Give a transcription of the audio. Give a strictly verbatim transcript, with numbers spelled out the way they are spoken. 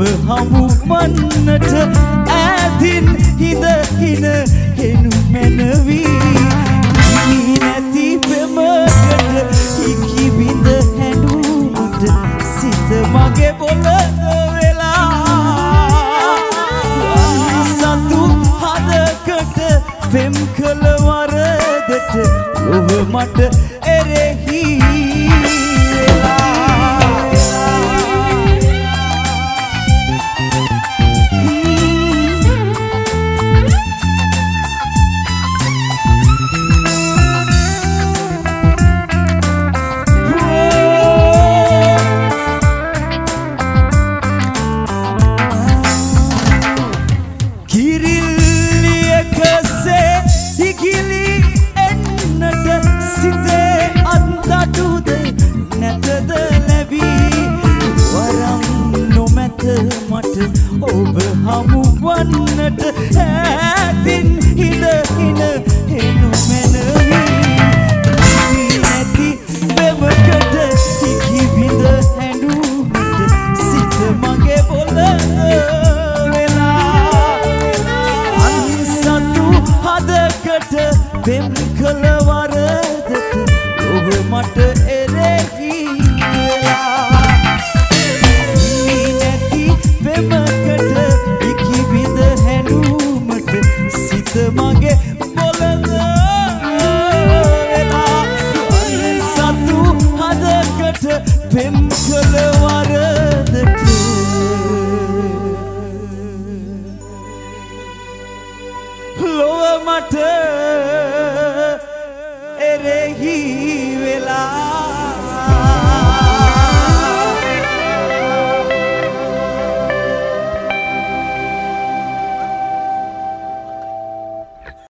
හමු වන්නට ඈතින් හිඳ හින හෙනු මැනවී හිමි නැති පෙමකට හිකි බිඳ හැඬුමට සිත මගේ බොල වෙලා සතු හදකට පෙම් කළ වරදට ඔබ මට එරෙහි ඔබ හමු වන්නට ඈතින් හිඳ හින හෙනු මැනවී නැති බෙවකට හිකි බිඳ හැඬුමට සිත මගේ බොල වෙලා අන්සතු හදකට පෙම් කළ වරදට ඔබ මට එරෙහි